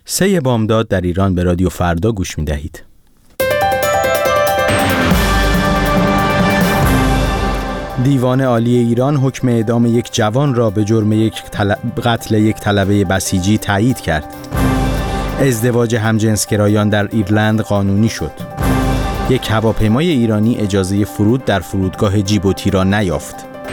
3 بامداد در ایران به رادیو فردا گوش می دهید. دیوان عالی ایران حکم اعدام یک جوان را به جرم قتل یک طلبه بسیجی تایید کرد. ازدواج همجنسگرایان در ایرلند قانونی شد. یک هواپیمای ایرانی اجازه فرود در فرودگاه جیبوتی را نیافت.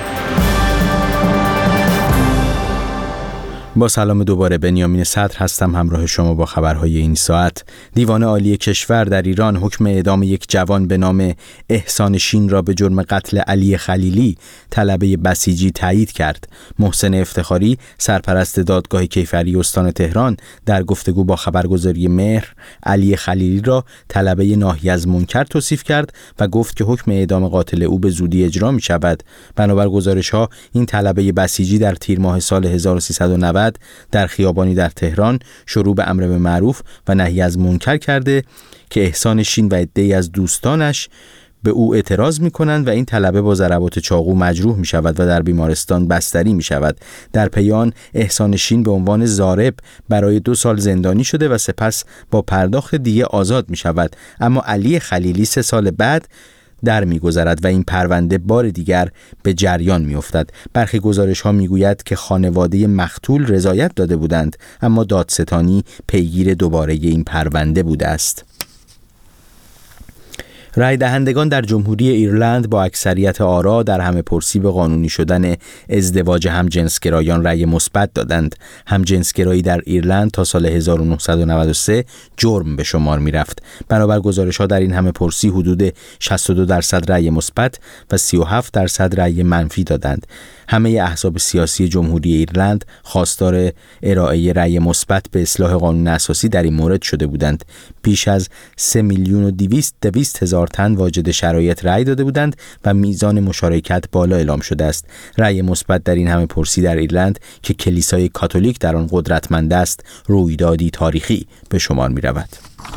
با سلام دوباره، بنیامین صدر هستم همراه شما با خبرهای این ساعت. دیوان عالی کشور در ایران حکم اعدام یک جوان به نام احسان شین را به جرم قتل علی خلیلی طلبه بسیجی تایید کرد. محسن افتخاری سرپرست دادگاه کیفری استان تهران در گفتگو با خبرگزاری مهر علی خلیلی را طلبه ناهی از منکر توصیف کرد و گفت که حکم اعدام قاتل او به زودی اجرا می شود. بنابر گزارش‌ها این طلبه بسیجی در تیر ماه سال 1390 در خیابانی در تهران شروع به امر به معروف و نهی از منکر کرده که احسان شین و عده‌ای از دوستانش به او اعتراض می‌کنند و این طلبه با ضربات چاقو مجروح می‌شود و در بیمارستان بستری می‌شود. در پی آن احسان شین به عنوان ضارب برای 2 سال زندانی شده و سپس با پرداخت دیه آزاد می‌شود. اما علی خلیلی 3 سال بعد در می‌گذرد و این پرونده بار دیگر به جریان می‌افتد. برخی گزارش‌ها می‌گوید که خانواده مقتول رضایت داده بودند، اما دادستانی پیگیر دوباره این پرونده بوده است. رای دهندگان در جمهوری ایرلند با اکثریت آرا در همه‌پرسی به قانونی شدن ازدواج همجنسگرایان رای مثبت دادند. همجنسگرایی در ایرلند تا سال 1993 جرم به شمار می‌رفت. بنابر گزارش‌ها در این همه‌پرسی حدود 62% رای مثبت و 37% رای منفی دادند. همه احزاب سیاسی جمهوری ایرلند خواستار ارائه رأی مثبت به اصلاح قانون اساسی در این مورد شده بودند. بیش از 3,200,000 تن واجد شرایط رأی داده بودند و میزان مشارکت بالا اعلام شده است. رأی مثبت در این همه پرسی در ایرلند که کلیسای کاتولیک در آن قدرتمند است، رویدادی تاریخی به شمار می رود.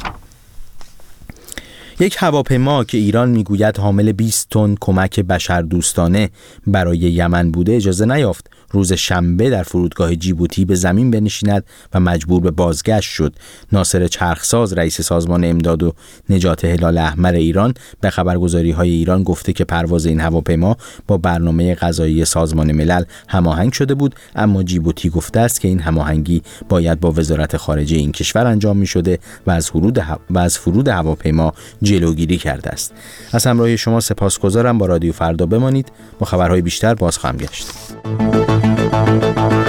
یک هواپیما که ایران میگوید حامل 20 تن کمک بشردوستانه برای یمن بوده اجازه نیافت روز شنبه در فرودگاه جیبوتی به زمین بنشیند و مجبور به بازگشت شد. ناصر چرخساز رئیس سازمان امداد و نجات هلال احمر ایران به خبرگزاری‌های ایران گفته که پرواز این هواپیما با برنامه غذایی سازمان ملل هماهنگ شده بود، اما جیبوتی گفته است که این هماهنگی باید با وزارت خارجه این کشور انجام می‌شده و از فرود هواپیما جلوگیری کرده است. از همراهی شما سپاسگزارم. با رادیو فردا بمانید. با خبرهای بیشتر باز خواهم گشت.